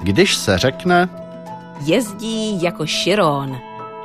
Když se řekne... Jezdí jako Chiron.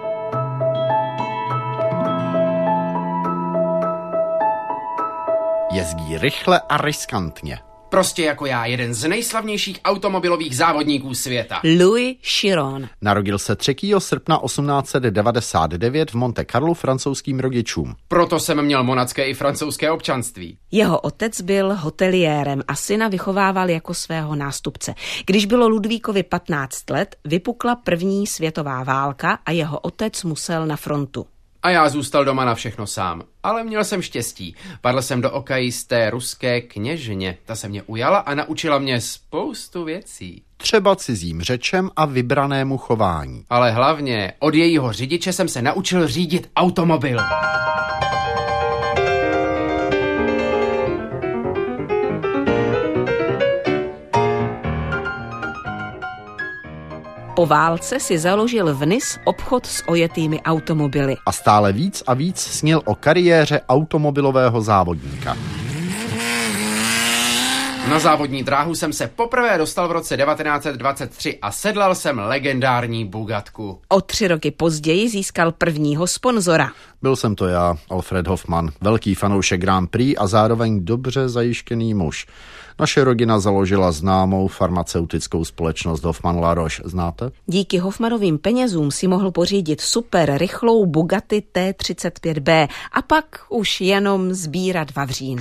Jezdí rychle a riskantně. Prostě jako já, jeden z nejslavnějších automobilových závodníků světa. Louis Chiron. Narodil se 3. srpna 1899 v Monte Carlo francouzským rodičům. Proto jsem měl monacké i francouzské občanství. Jeho otec byl hoteliérem a syna vychovával jako svého nástupce. Když bylo Ludvíkovi 15 let, vypukla první světová válka a jeho otec musel na frontu. A já zůstal doma na všechno sám. Ale měl jsem štěstí. Padl jsem do oka jisté ruské kněžně. Ta se mě ujala a naučila mě spoustu věcí. Třeba cizím řečem a vybranému chování. Ale hlavně od jejího řidiče jsem se naučil řídit automobil. Po válce si založil v Nice obchod s ojetými automobily. A stále víc a víc snil o kariéře automobilového závodníka. Na závodní dráhu jsem se poprvé dostal v roce 1923 a sedlal jsem legendární Bugatku. O 3 roky později získal prvního sponzora. Byl jsem to já, Alfred Hoffmann, velký fanoušek Grand Prix a zároveň dobře zajištěný muž. Naše rodina založila známou farmaceutickou společnost Hoffmann La Roche. Znáte? Díky Hoffmannovým penězům si mohl pořídit super rychlou Bugatti T35B a pak už jenom sbírat vavřín.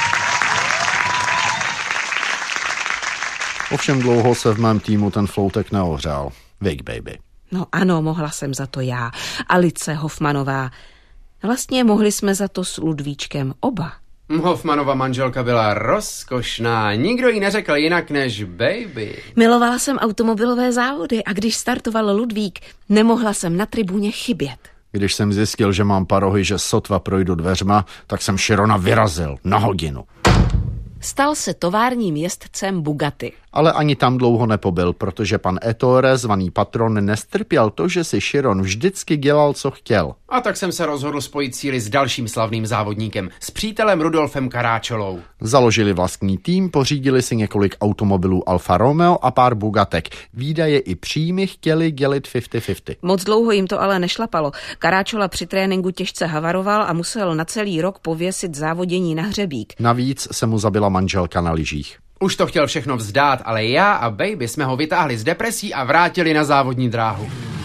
Ovšem dlouho se v mém týmu ten floutek neohřál. Wake baby. No ano, mohla jsem za to já. Alice Hoffmannová. Vlastně mohli jsme za to s Ludvíčkem oba. Hoffmannova manželka byla rozkošná. Nikdo jí neřekl jinak než baby. Milovala jsem automobilové závody a když startoval Ludvík, nemohla jsem na tribuně chybět. Když jsem zjistil, že mám parohy, že sotva projdu dveřma, tak jsem Chirona vyrazil na hodinu. Stal se továrním jezdcem Bugatti. Ale ani tam dlouho nepobyl, protože pan Ettore, zvaný patron, nestrpěl to, že si Chiron vždycky dělal, co chtěl. A tak jsem se rozhodl spojit síly s dalším slavným závodníkem, s přítelem Rudolfem Caracciolou. Založili vlastní tým, pořídili si několik automobilů Alfa Romeo a pár Bugatek. Výdaje i příjmy chtěli dělit 50-50. Moc dlouho jim to ale nešlapalo. Caracciolo při tréninku těžce havaroval a musel na celý rok pověsit závodění na hřebík. Navíc se mu zabila manželka na lyžích. Už to chtěl všechno vzdát, ale já a baby jsme ho vytáhli z depresí a vrátili na závodní dráhu.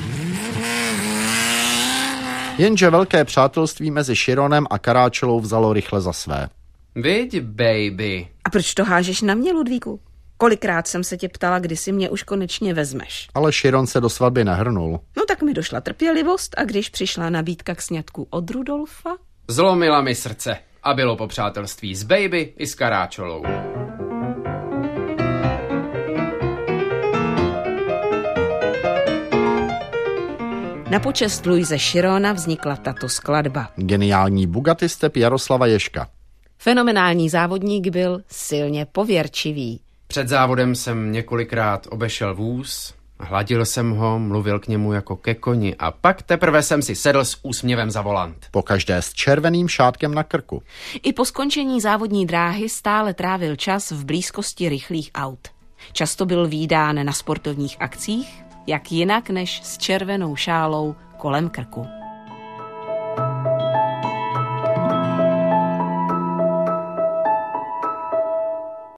Jenže velké přátelství mezi Chironem a Caracciolou vzalo rychle za své. Viď, baby. A proč to hážeš na mě, Ludvíku? Kolikrát jsem se tě ptala, kdy si mě už konečně vezmeš. Ale Chiron se do svatby nehrnul. No tak mi došla trpělivost a když přišla nabídka k sňatku od Rudolfa? Zlomila mi srdce a bylo po přátelství s baby i s Caracciolou. Na počest Louise Chirona vznikla tato skladba. Geniální Bugatti step Jaroslava Ježka. Fenomenální závodník byl silně pověrčivý. Před závodem jsem několikrát obešel vůz, hladil jsem ho, mluvil k němu jako ke koni a pak teprve jsem si sedl s úsměvem za volant. Pokaždé s červeným šátkem na krku. I po skončení závodní dráhy stále trávil čas v blízkosti rychlých aut. Často byl vídán na sportovních akcích, jak jinak než s červenou šálou kolem krku.